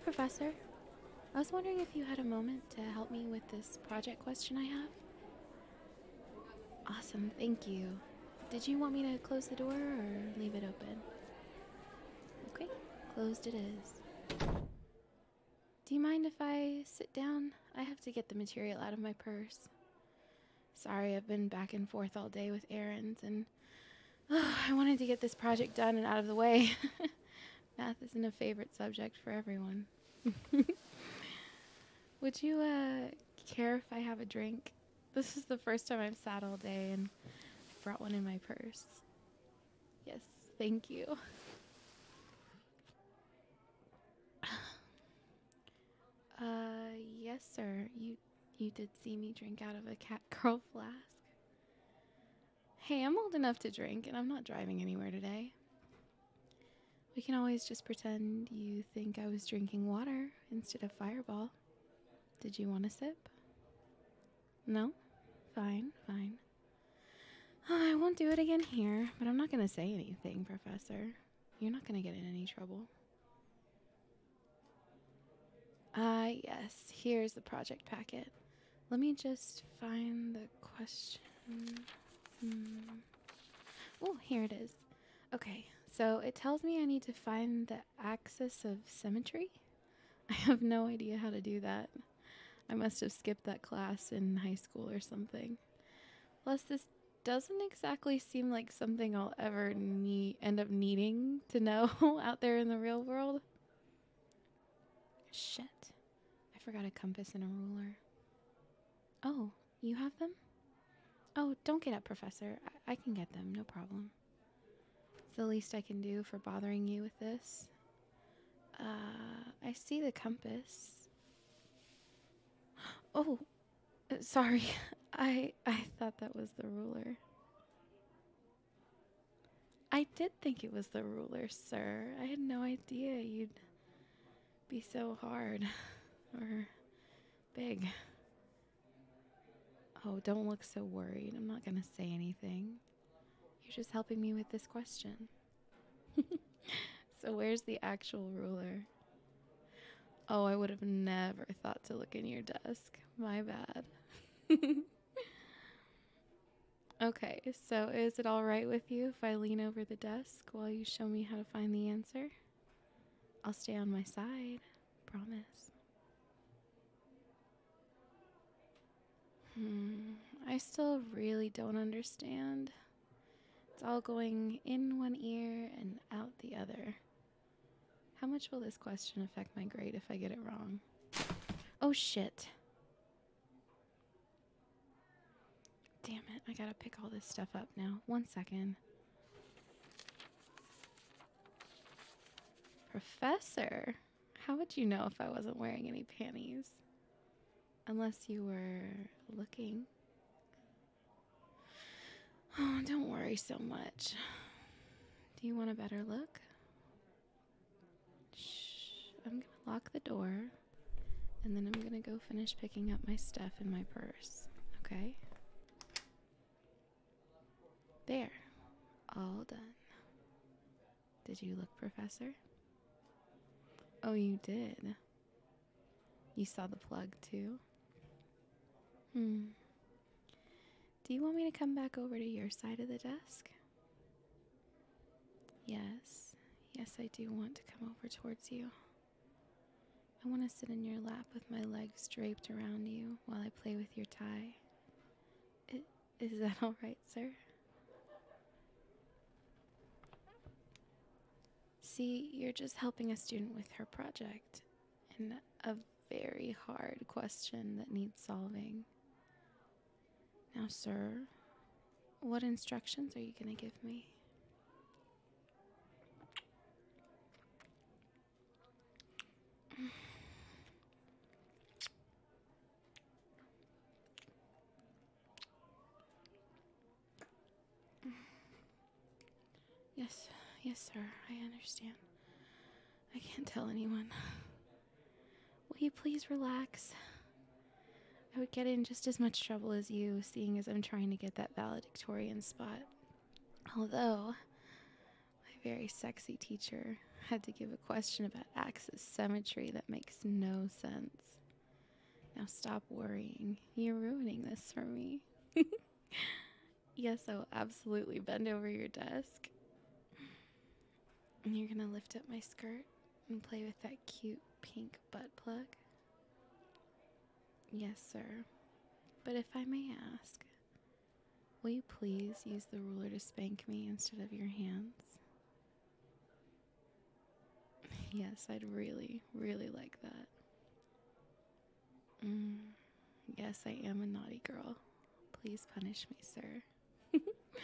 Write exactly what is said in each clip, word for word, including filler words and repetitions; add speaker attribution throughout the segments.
Speaker 1: Professor. I was wondering if you had a moment to help me with this project question I have. Awesome, thank you. Did you want me to close the door or leave it open? Okay, closed it is. Do you mind if I sit down? I have to get the material out of my purse. Sorry, I've been back and forth all day with errands, and oh, I wanted to get this project done and out of the way. Math isn't a favorite subject for everyone. Would you, uh, care if I have a drink? This is the first time I've sat all day, and I brought one in my purse. Yes, thank you. Uh, yes, sir. You, you did see me drink out of a cat girl flask. Hey, I'm old enough to drink, and I'm not driving anywhere today. We can always just pretend you think I was drinking water instead of Fireball. Did you want a sip? No? Fine, fine. Oh, I won't do it again here, but I'm not going to say anything, Professor. You're not going to get in any trouble. Ah, uh, yes. Here's the project packet. Let me just find the question. Hmm. Oh, here it is. Okay, so it tells me I need to find the axis of symmetry. I have no idea how to do that. I must have skipped that class in high school or something. Plus, this doesn't exactly seem like something I'll ever need, end up needing to know out there in the real world. Shit. I forgot a compass and a ruler. Oh, you have them? Oh, don't get up, Professor. I, I can get them, no problem. It's the least I can do for bothering you with this. Uh, I see the compass. Oh, sorry. I I thought that was the ruler. I did think it was the ruler, sir. I had no idea you'd be so hard or big. Oh, don't look so worried. I'm not going to say anything. You're just helping me with this question. So where's the actual ruler? Oh, I would have never thought to look in your desk. My bad. Okay, so is it all right with you if I lean over the desk while you show me how to find the answer? I'll stay on my side. Promise. Hmm, I still really don't understand. It's all going in one ear and out the other. How much will this question affect my grade if I get it wrong? Oh shit. Damn it, I gotta pick all this stuff up now. One second. Professor, how would you know if I wasn't wearing any panties? Unless you were looking. Oh, don't worry so much. Do you want a better look? Shh. I'm gonna lock the door, and then I'm gonna go finish picking up my stuff in my purse. Okay? There. All done. Did you look, Professor? Oh, you did. You saw the plug, too? Hmm. Do you want me to come back over to your side of the desk? Yes. Yes, I do want to come over towards you. I want to sit in your lap with my legs draped around you while I play with your tie. I, is that all right, sir? See, you're just helping a student with her project, and a very hard question that needs solving. Now, sir, what instructions are you going to give me? Yes, yes, sir, I understand. I can't tell anyone. Will you please relax? I would get in just as much trouble as you, seeing as I'm trying to get that valedictorian spot. Although, my very sexy teacher Had to give a question about axis symmetry that makes no sense. Now stop worrying. You're ruining this for me. Yes, I will absolutely bend over your desk. And you're gonna lift up my skirt and play with that cute pink butt plug? Yes, sir. But if I may ask, will you please use the ruler to spank me instead of your hands? Yes, I'd really, really like that. Mm, yes, I am a naughty girl. Please punish me, sir.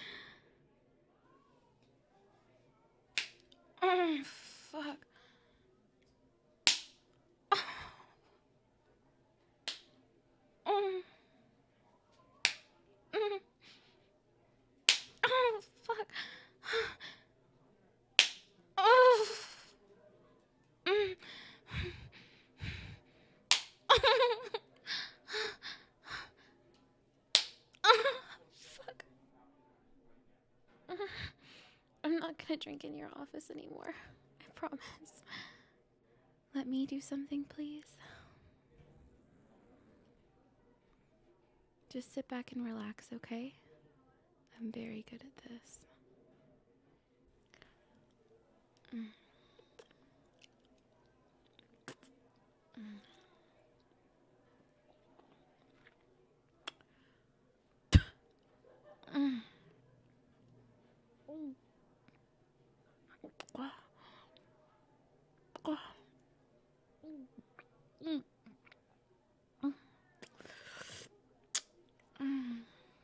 Speaker 1: Oh, fuck. Oh, mm, oh, fuck. Oh, mm. Fuck. I'm not gonna drink in your office anymore. I promise. Let me do something, please. Just sit back and relax, okay? I'm very good at this. Mm. Mm. Mm. Mm. Ah. Ah. Mm. Mm. Mm.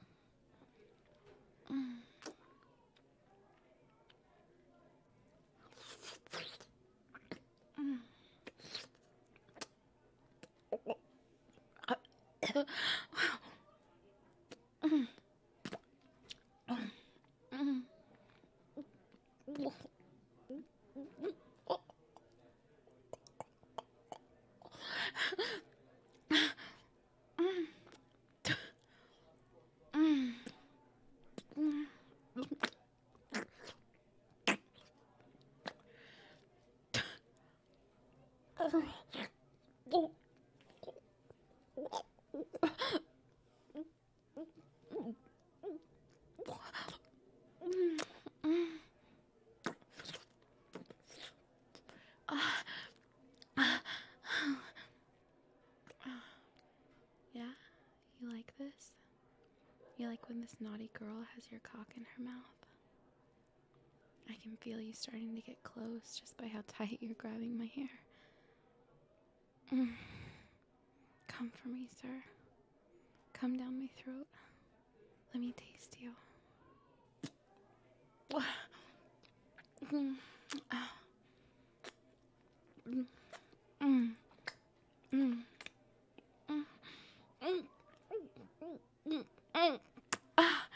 Speaker 1: Mm. Mm. Mm. Mm. Mm. Mm. Oh. Mm. Mm. Ah. Ah. Yeah? You like this? You like when this naughty girl has your cock in her mouth? I can feel you starting to get close just by how tight you're grabbing my hair. Mm. Come for me, sir. Come down my throat. Let me taste you. Mm. Ah. Mm. Mm. Mm. Mm. Mm. Mm. Mm. Ah.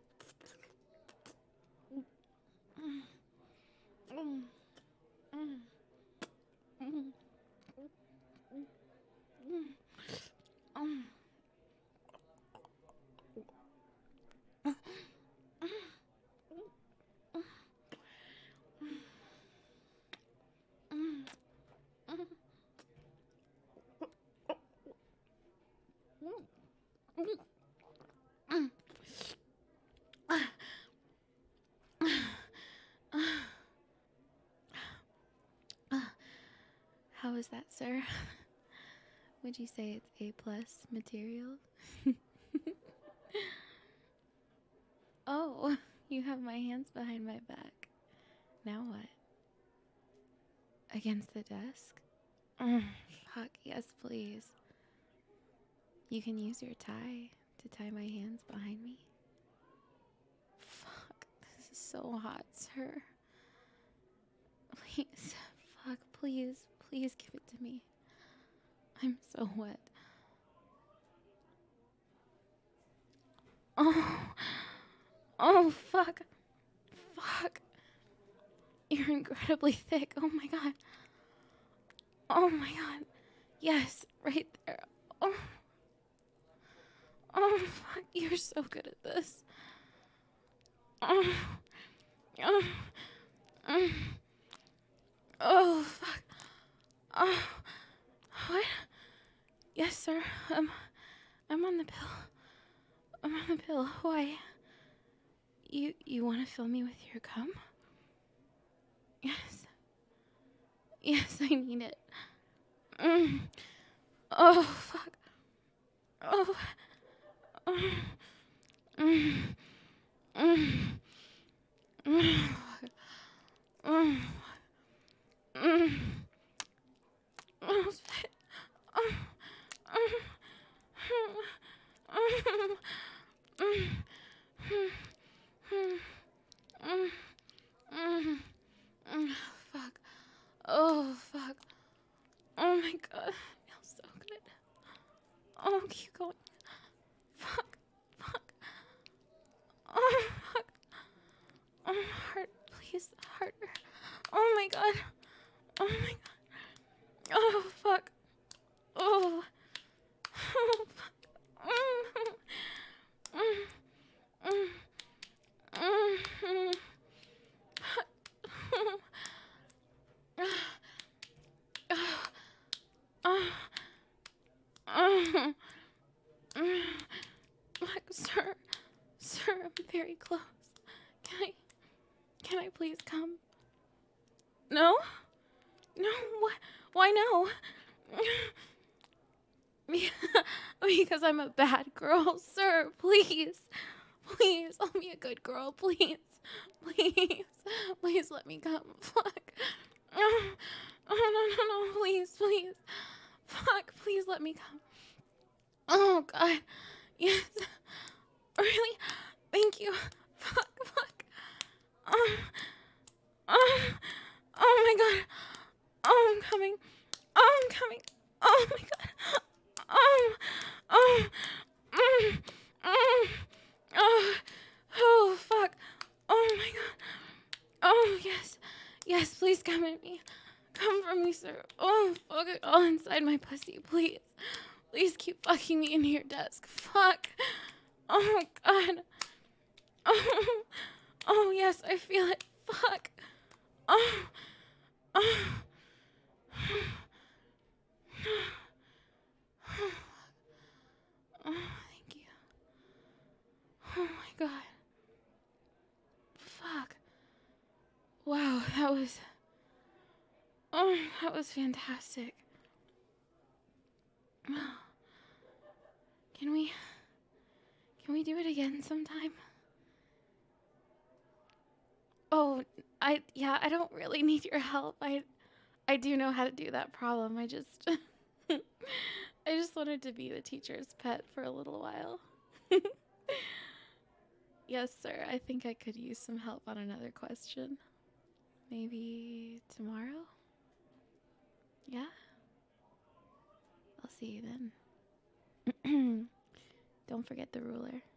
Speaker 1: Mm. Mm. Mm. Mm. Mm. Mm. Mm. Mm. Mm. Ah. Ah. How is that, sir? Would you say it's A plus material? Oh, you have my hands behind my back. Now what? Against the desk? Mm, fuck, yes, please. You can use your tie to tie my hands behind me. Fuck, this is so hot, sir. Please, fuck, please, please give it to me. I'm so wet. Oh, oh, fuck, fuck. You're incredibly thick. Oh my god. Oh my god. Yes, right there. Oh, oh, fuck, you're so good at this. Oh, oh, oh, Oh, fuck. Oh, what? Yes, sir. Um, I'm on the pill. I'm on the pill. Why? You you want to fill me with your cum? Yes. Yes, I need it. Mm. Oh, fuck. Oh. Mm. Mm. Mm. Mm. Mm. Mm. Oh, shit. Oh. Mm. Mm. Mm. Mm. Mm. Mm. Mm. Fuck. Oh, fuck. Oh my god. Feels so good. Oh, keep going. Fuck. Fuck. Oh, fuck. Oh, heart. Please. Harder. Oh my god. Oh my god. Oh, fuck. Oh. Oh, fuck. Mm. Mm. Mm. Mm. Mm. Oh. Oh. Like, sir, sir, I'm very close. Can I, can I please come? No? No, why, why no? Because I'm a bad girl, sir, please. Please, I'll be a good girl, please. Please, please let me come. Fuck. Oh, oh no, no, no, please, please. Fuck, please let me come. Oh, God. Yes. Really? Thank you. Fuck, fuck. Oh, oh, oh my God. Oh, I'm coming. Oh, I'm coming. Oh my God. Oh, oh, mm, mm, oh, oh, fuck. Oh my God. Oh, yes. Yes, please come at me. Come for me, sir. Oh, fuck it all inside my pussy, please. Please keep fucking me into your desk. Fuck. Oh my God. Oh, oh yes, I feel it. Fuck. Oh, oh. Oh, thank you. Oh my God. Fuck. Wow, that was. Oh, that was fantastic. Can we. Can we do it again sometime? Oh, I. Yeah, I don't really need your help. I. I do know how to do that problem. I just. I just wanted to be the teacher's pet for a little while. Yes, sir. I think I could use some help on another question. Maybe tomorrow? Yeah? I'll see you then. Don't forget the ruler.